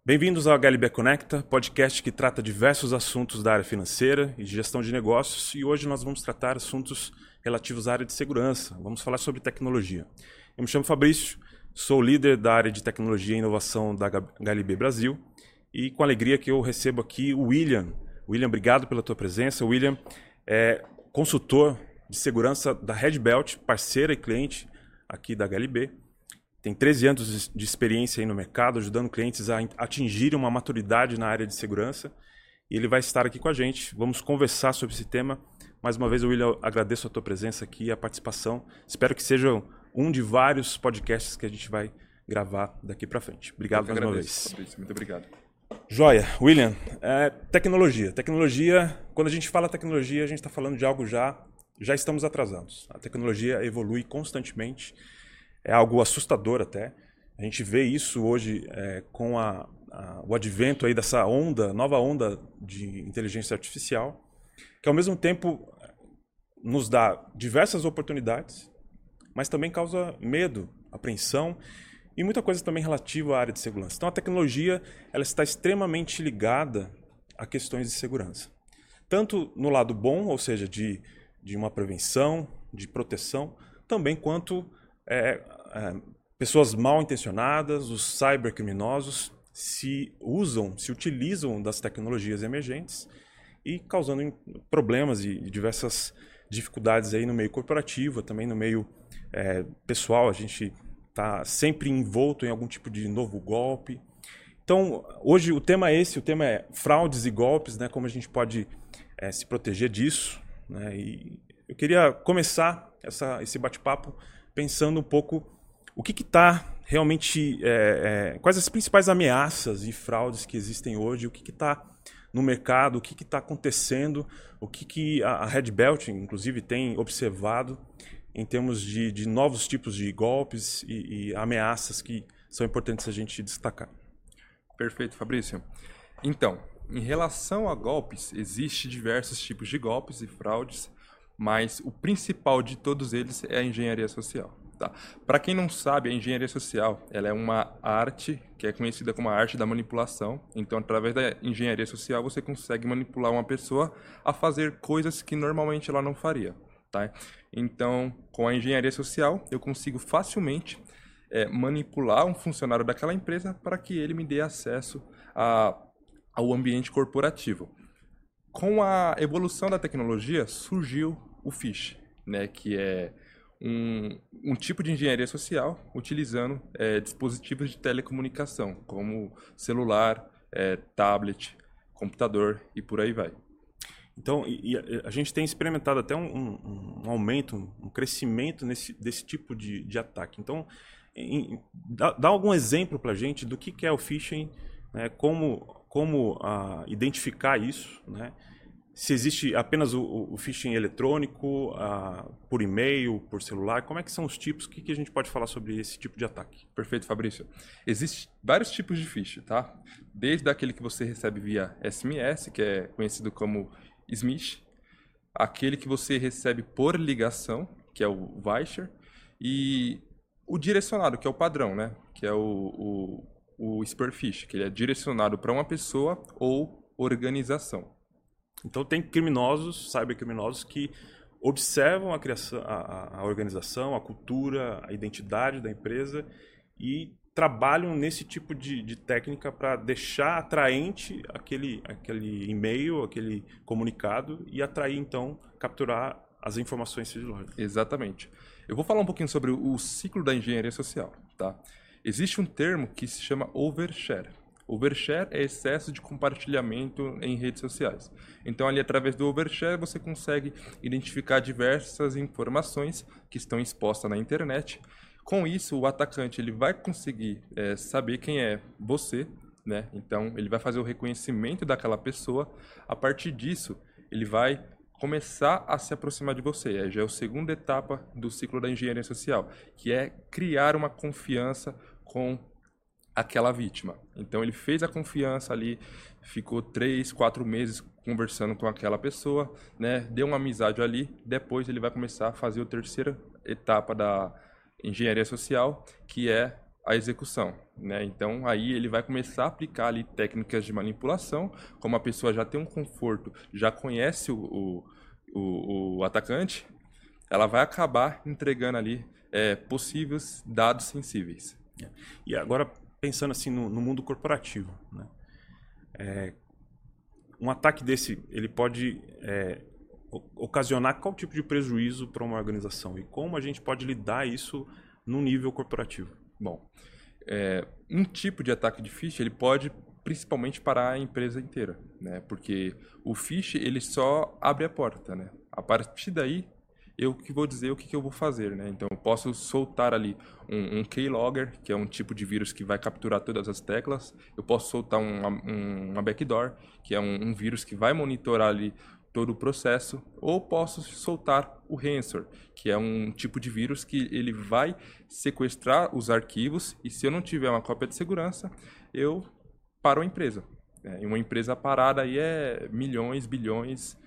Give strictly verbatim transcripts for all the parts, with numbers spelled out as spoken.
Bem-vindos ao H L B Conecta, podcast que trata diversos assuntos da área financeira e de gestão de negócios, e hoje nós vamos tratar assuntos relativos à área de segurança. Vamos falar sobre tecnologia. Eu me chamo Fabrício, sou líder da área de tecnologia e inovação da H L B Brasil, e com alegria que eu recebo aqui o William. William, obrigado pela tua presença. O William é consultor de segurança da Red Belt, parceira e cliente aqui da H L B. Tem treze anos de experiência aí no mercado, ajudando clientes a atingirem uma maturidade na área de segurança. E ele vai estar aqui com a gente. Vamos conversar sobre esse tema. Mais uma vez, William, agradeço a tua presença aqui e a participação. Espero que seja um de vários podcasts que a gente vai gravar daqui para frente. Obrigado mais uma vez. Fabrício, muito obrigado. Joia. William, é, tecnologia. Tecnologia, quando a gente fala tecnologia, a gente está falando de algo já, já estamos atrasados. A tecnologia evolui constantemente. É algo assustador até. A gente vê isso hoje é, com a, a, o advento aí dessa onda, nova onda de inteligência artificial, que ao mesmo tempo nos dá diversas oportunidades, mas também causa medo, apreensão e muita coisa também relativa à área de segurança. Então a tecnologia ela está extremamente ligada a questões de segurança. Tanto no lado bom, ou seja, de, de uma prevenção, de proteção, também quanto É, é, pessoas mal intencionadas, os cybercriminosos, se usam, se utilizam das tecnologias emergentes e causando problemas e diversas dificuldades aí no meio corporativo, também no meio é, pessoal. A gente está sempre envolto em algum tipo de novo golpe. Então, hoje o tema é esse, o tema é fraudes e golpes, né, como a gente pode é, se proteger disso. Né, e eu queria começar essa, esse bate-papo pensando um pouco o que está realmente, é, é, quais as principais ameaças e fraudes que existem hoje, o que está no mercado, o que está acontecendo, o que, que a, a Red Belt, inclusive, tem observado em termos de, de novos tipos de golpes e, e ameaças que são importantes a gente destacar. Perfeito, Fabrício. Então, em relação a golpes, existem diversos tipos de golpes e fraudes, mas o principal de todos eles é a engenharia social. Tá? Para quem não sabe, a engenharia social ela é uma arte que é conhecida como a arte da manipulação. Então, através da engenharia social, você consegue manipular uma pessoa a fazer coisas que normalmente ela não faria. Tá? Então, com a engenharia social, eu consigo facilmente é, manipular um funcionário daquela empresa para que ele me dê acesso a, ao ambiente corporativo. Com a evolução da tecnologia, surgiu o phishing, né, que é um, um tipo de engenharia social utilizando é, dispositivos de telecomunicação, como celular, é, tablet, computador e por aí vai. Então, e, e a gente tem experimentado até um, um, um aumento, um crescimento nesse, desse tipo de, de ataque. Então, em, dá, dá algum exemplo para a gente do que, que é o phishing, né, como... como ah, identificar isso, né? Se existe apenas o, o phishing eletrônico, ah, por e-mail, por celular, como é que são os tipos? O que, que a gente pode falar sobre esse tipo de ataque? Perfeito, Fabrício. Existem vários tipos de phishing, tá? Desde aquele que você recebe via S M S, que é conhecido como smishing, aquele que você recebe por ligação, que é o voucher, e o direcionado, que é o padrão, né? Que é o, o, o spear phishing, que ele é direcionado para uma pessoa ou organização. Então tem criminosos, cybercriminosos, que observam a, criação, a, a organização, a cultura, a identidade da empresa e trabalham nesse tipo de, de técnica para deixar atraente aquele, aquele e-mail, aquele comunicado e atrair, então, capturar as informações sigilosas. Exatamente. Eu vou falar um pouquinho sobre o ciclo da engenharia social. Tá? Existe um termo que se chama overshare. Overshare é excesso de compartilhamento em redes sociais. Então, ali, através do overshare, você consegue identificar diversas informações que estão expostas na internet. Com isso, o atacante ele vai conseguir é, saber quem é você, né? Então, ele vai fazer o reconhecimento daquela pessoa. A partir disso, ele vai começar a se aproximar de você. É, já é a segunda etapa do ciclo da engenharia social, que é criar uma confiança com aquela vítima. Então ele fez a confiança ali, ficou três, quatro meses conversando com aquela pessoa, né? Deu uma amizade ali, depois ele vai começar a fazer a terceira etapa da engenharia social, que é a execução, né? Então, aí ele vai começar a aplicar ali técnicas de manipulação, como a pessoa já tem um conforto, já conhece o, o, o, o atacante, ela vai acabar entregando ali é, possíveis dados sensíveis. E agora, pensando assim no, no mundo corporativo, né? É, um ataque desse, ele pode é, ocasionar qual tipo de prejuízo para uma organização? E como a gente pode lidar isso no nível corporativo? Bom, é, um tipo de ataque de phishing, ele pode principalmente parar a empresa inteira, né? Porque o phishing, ele só abre a porta, né? A partir daí, eu que vou dizer o que, que eu vou fazer, né? Então, eu posso soltar ali um, um keylogger, que é um tipo de vírus que vai capturar todas as teclas. Eu posso soltar uma, um, uma backdoor, que é um, um vírus que vai monitorar ali todo o processo, ou posso soltar o ransomware, que é um tipo de vírus que ele vai sequestrar os arquivos e se eu não tiver uma cópia de segurança, eu paro a empresa. E uma empresa parada aí é milhões, bilhões.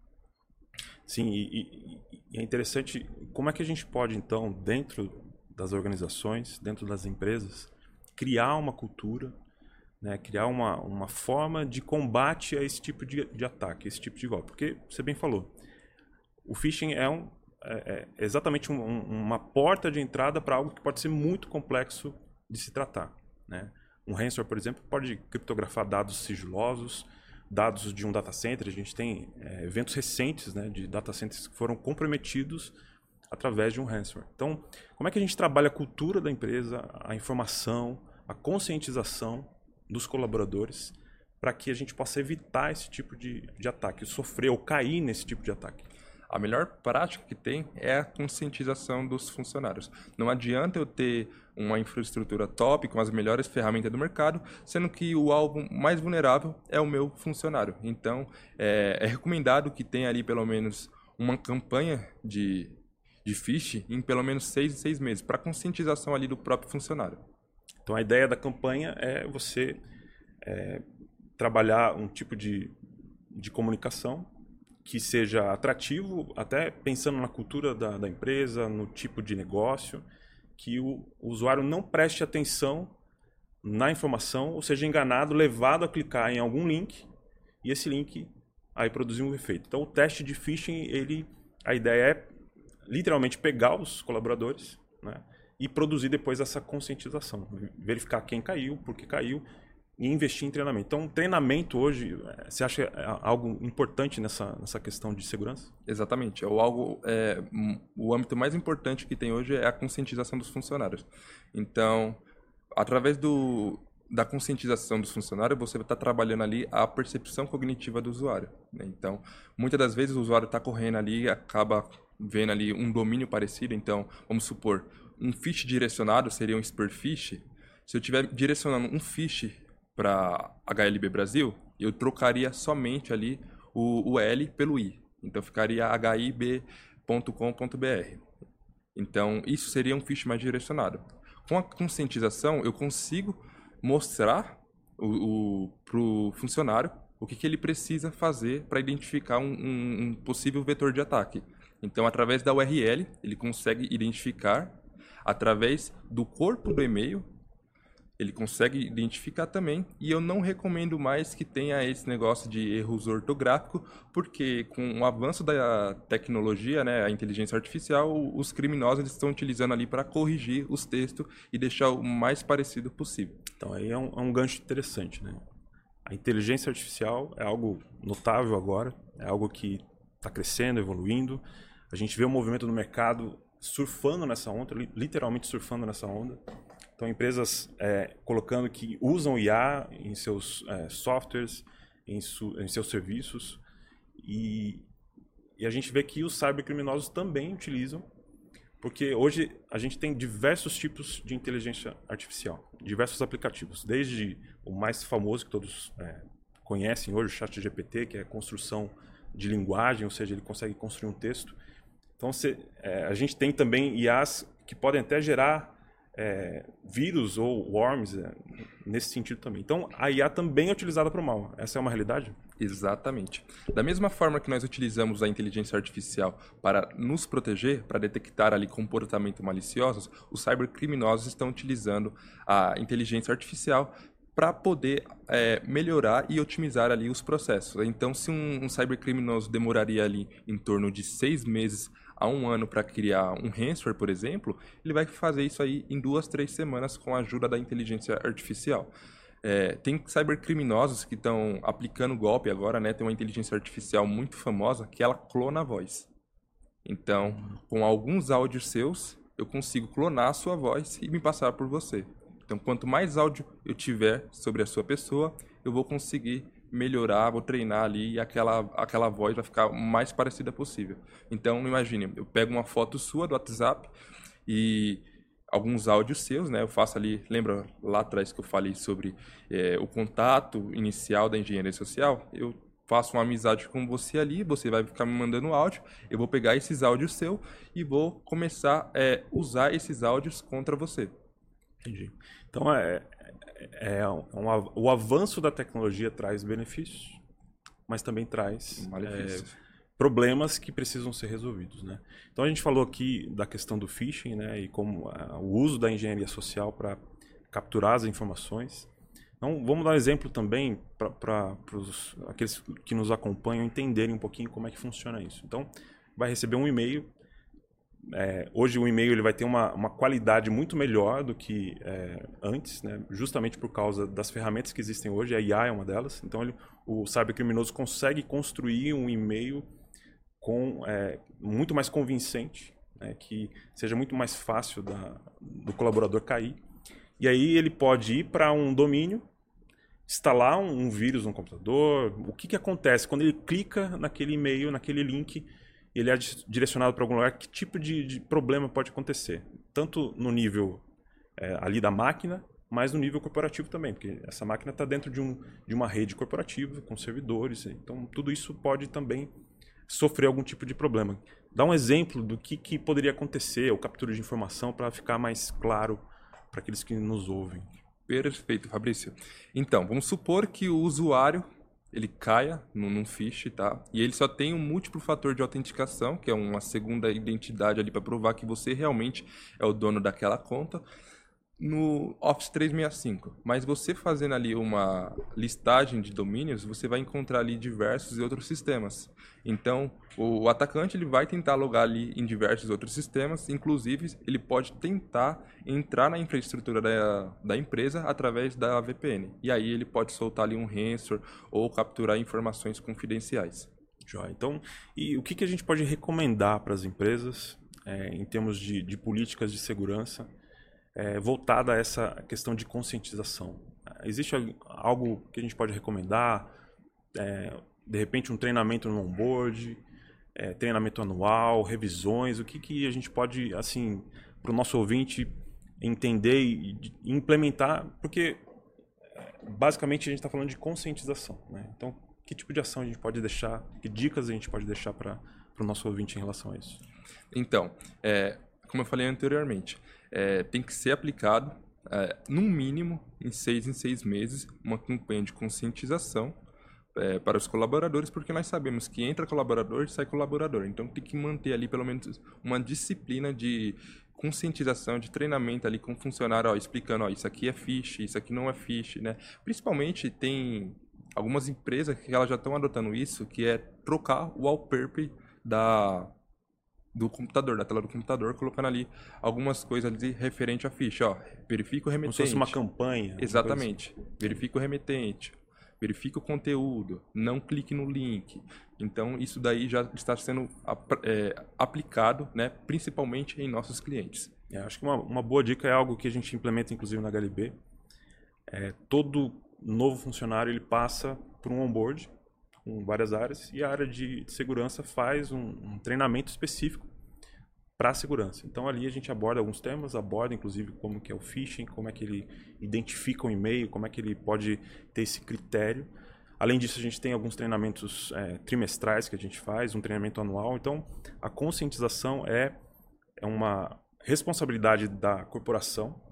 Sim, e, e é interessante como é que a gente pode, então, dentro das organizações, dentro das empresas, criar uma cultura, né, criar uma, uma forma de combate a esse tipo de, de ataque, esse tipo de golpe. Porque, você bem falou, o phishing é, um, é, é exatamente um, um, uma porta de entrada para algo que pode ser muito complexo de se tratar, né? Um ransomware, por exemplo, pode criptografar dados sigilosos, dados de um data center. A gente tem é, eventos recentes, né, de data centers que foram comprometidos através de um ransomware. Então, como é que a gente trabalha a cultura da empresa, a informação, a conscientização dos colaboradores para que a gente possa evitar esse tipo de, de ataque, sofrer ou cair nesse tipo de ataque? A melhor prática que tem é a conscientização dos funcionários. Não adianta eu ter uma infraestrutura top, com as melhores ferramentas do mercado, sendo que o alvo mais vulnerável é o meu funcionário. Então, é, é recomendado que tenha ali pelo menos uma campanha de, de phishing em pelo menos seis, seis meses, para conscientização ali do próprio funcionário. Então, a ideia da campanha é você é, trabalhar um tipo de, de comunicação que seja atrativo, até pensando na cultura da, da empresa, no tipo de negócio, que o, o usuário não preste atenção na informação, ou seja enganado, levado a clicar em algum link, e esse link aí produzir um efeito. Então, o teste de phishing, ele, a ideia é literalmente pegar os colaboradores, né, e produzir depois essa conscientização, verificar quem caiu, por que caiu, e investir em treinamento. Então, treinamento hoje, você acha algo importante nessa, nessa questão de segurança? Exatamente. É o, algo, é, o âmbito mais importante que tem hoje é a conscientização dos funcionários. Então, através do, da conscientização dos funcionários, você está trabalhando ali a percepção cognitiva do usuário, né? Então, muitas das vezes o usuário está correndo ali e acaba vendo ali um domínio parecido. Então, vamos supor, um phishing direcionado seria um spear phishing. Se eu estiver direcionando um phishing para H L B Brasil, eu trocaria somente ali o, o L pelo I. Então, ficaria h i b ponto com ponto b r. Então, isso seria um phishing mais direcionado. Com a conscientização, eu consigo mostrar para o funcionário o que, que ele precisa fazer para identificar um, um, um possível vetor de ataque. Então, através da U R L, ele consegue identificar, através do corpo do e-mail, ele consegue identificar também, e eu não recomendo mais que tenha esse negócio de erros ortográficos, porque com o avanço da tecnologia, né, a inteligência artificial, os criminosos eles estão utilizando ali para corrigir os textos e deixar o mais parecido possível. Então aí é um, é um gancho interessante, né? A inteligência artificial é algo notável agora, é algo que está crescendo, evoluindo. A gente vê o movimento do mercado surfando nessa onda, literalmente surfando nessa onda. Então, empresas é, colocando que usam I A em seus é, softwares, em, su, em seus serviços. E, e a gente vê que os cybercriminosos também utilizam, porque hoje a gente tem diversos tipos de inteligência artificial, diversos aplicativos. Desde o mais famoso que todos é, conhecem hoje, o ChatGPT, que é a construção de linguagem, ou seja, ele consegue construir um texto. Então, você, é, a gente tem também I As que podem até gerar é, vírus ou worms é, nesse sentido também. Então, a I A também é utilizada para o mal. Essa é uma realidade? Exatamente. Da mesma forma que nós utilizamos a inteligência artificial para nos proteger, para detectar ali comportamentos maliciosos, os cybercriminosos estão utilizando a inteligência artificial para poder é, melhorar e otimizar ali os processos. Então, se um, um cybercriminoso demoraria ali em torno de seis meses a um ano para criar um ransomware, por exemplo, ele vai fazer isso aí em duas, três semanas com a ajuda da inteligência artificial. É, tem cybercriminosos que estão aplicando golpe agora, né? Tem uma inteligência artificial muito famosa que ela clona a voz. Então, com alguns áudios seus, eu consigo clonar a sua voz e me passar por você. Então, quanto mais áudio eu tiver sobre a sua pessoa, eu vou conseguir melhorar, vou treinar ali e aquela, aquela voz vai ficar o mais parecida possível. Então, imagine, eu pego uma foto sua do WhatsApp e alguns áudios seus, né? Eu faço ali, lembra lá atrás que eu falei sobre é, o contato inicial da engenharia social? Eu faço uma amizade com você ali, você vai ficar me mandando áudio, eu vou pegar esses áudios seus e vou começar a é, usar esses áudios contra você. Entendi. Então, é, é, é um, o avanço da tecnologia traz benefícios, mas também traz é, problemas que precisam ser resolvidos, né? Então, a gente falou aqui da questão do phishing, né, e como a, o uso da engenharia social para capturar as informações. Então, vamos dar um exemplo também para aqueles que nos acompanham entenderem um pouquinho como é que funciona isso. Então, vai receber um e-mail. É, hoje o e-mail ele vai ter uma, uma qualidade muito melhor do que é, antes, né? Justamente por causa das ferramentas que existem hoje, a I A é uma delas. Então ele, o cybercriminoso consegue construir um e-mail com, é, muito mais convincente, né? Que seja muito mais fácil da, do colaborador cair. E aí ele pode ir para um domínio, instalar um, um vírus no computador. O que, que acontece quando ele clica naquele e-mail, naquele link, ele é direcionado para algum lugar, que tipo de, de problema pode acontecer? Tanto no nível é, ali da máquina, mas no nível corporativo também, porque essa máquina está dentro de, um, de uma rede corporativa, com servidores, então tudo isso pode também sofrer algum tipo de problema. Dá um exemplo do que, que poderia acontecer, ou captura de informação, para ficar mais claro para aqueles que nos ouvem. Perfeito, Fabrício. Então, vamos supor que o usuário ele caia num, num phish, tá? E ele só tem um múltiplo fator de autenticação, que é uma segunda identidade ali para provar que você realmente é o dono daquela conta, no Office trezentos e sessenta e cinco. Mas você fazendo ali uma listagem de domínios, você vai encontrar ali diversos outros sistemas. Então, o atacante ele vai tentar logar ali em diversos outros sistemas, inclusive ele pode tentar entrar na infraestrutura da, da empresa através da V P N. E aí ele pode soltar ali um ransomware ou capturar informações confidenciais. Joia. Então, e o que, que a gente pode recomendar para as empresas é, em termos de, de políticas de segurança É, voltada a essa questão de conscientização? Existe algo que a gente pode recomendar? É, de repente um treinamento no onboard, é, treinamento anual, revisões, o que, que a gente pode, assim, para o nosso ouvinte entender e, e implementar? Porque basicamente a gente está falando de conscientização, né? Então, que tipo de ação a gente pode deixar, que dicas a gente pode deixar para o nosso ouvinte em relação a isso? Então, é, como eu falei anteriormente, É, tem que ser aplicado, é, no mínimo, em seis em seis meses, uma campanha de conscientização é, para os colaboradores, porque nós sabemos que entra colaborador e sai colaborador. Então, tem que manter ali, pelo menos, uma disciplina de conscientização, de treinamento ali com o funcionário, ó, explicando, ó, isso aqui é phish, isso aqui não é phish, né? Principalmente, tem algumas empresas que elas já estão adotando isso, que é trocar o wallpaper da... do computador, da tela do computador, colocando ali algumas coisas ali referente a ficha, ó, verifica o remetente. Como se fosse uma campanha. Exatamente. Assim. Verifica o remetente, verifica o conteúdo, não clique no link. Então, isso daí já está sendo é, aplicado, né, principalmente em nossos clientes. É, acho que uma, uma boa dica é algo que a gente implementa, inclusive, na H L B. É, todo novo funcionário ele passa por um onboard, com várias áreas, e a área de segurança faz um, um treinamento específico para a segurança. Então ali a gente aborda alguns temas, aborda inclusive como que é o phishing, como é que ele identifica um e-mail, como é que ele pode ter esse critério. Além disso, a gente tem alguns treinamentos é, trimestrais que a gente faz, um treinamento anual. Então a conscientização é, é uma responsabilidade da corporação,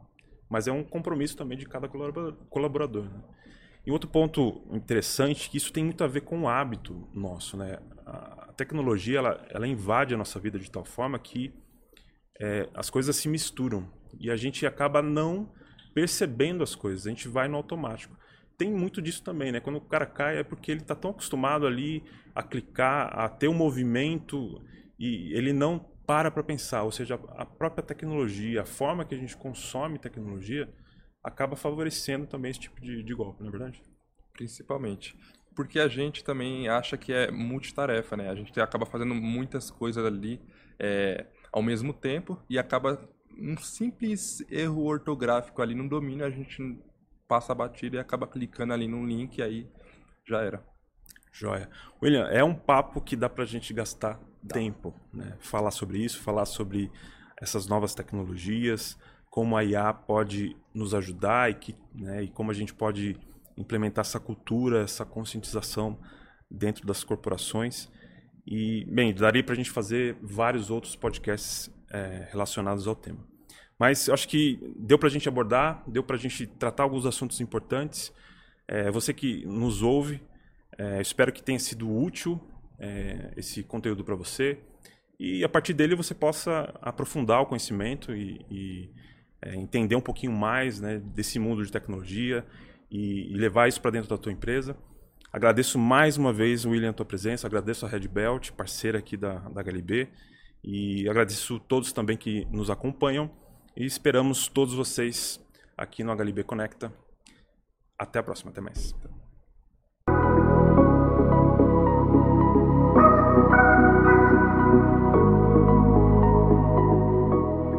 mas é um compromisso também de cada colaborador. Né? E outro ponto interessante, que isso tem muito a ver com o hábito nosso. Né? A tecnologia ela, ela invade a nossa vida de tal forma que é, as coisas se misturam e a gente acaba não percebendo as coisas, a gente vai no automático. Tem muito disso também, né? Quando o cara cai é porque ele está tão acostumado ali a clicar, a ter um movimento e ele não para para pensar. Ou seja, a própria tecnologia, a forma que a gente consome tecnologia acaba favorecendo também esse tipo de, de golpe, não é verdade? Principalmente. Porque a gente também acha que é multitarefa, né? A gente acaba fazendo muitas coisas ali é, ao mesmo tempo e acaba um simples erro ortográfico ali no domínio, a gente passa a batida e acaba clicando ali num link e aí já era. Joia. William, é um papo que dá pra gente gastar dá. tempo, né? Falar sobre isso, falar sobre essas novas tecnologias, como a I A pode nos ajudar e, que, né, e como a gente pode implementar essa cultura, essa conscientização dentro das corporações. E, bem, daria pra gente fazer vários outros podcasts é, relacionados ao tema. Mas eu acho que deu pra gente abordar, deu pra gente tratar alguns assuntos importantes. É, você que nos ouve, é, espero que tenha sido útil é, esse conteúdo para você. E a partir dele você possa aprofundar o conhecimento e, e é, entender um pouquinho mais, né, desse mundo de tecnologia e, e levar isso para dentro da tua empresa. Agradeço mais uma vez, William, a tua presença. Agradeço a Red Belt, parceira aqui da, da H L B. E agradeço a todos também que nos acompanham. E esperamos todos vocês aqui no H L B Conecta. Até a próxima, até mais.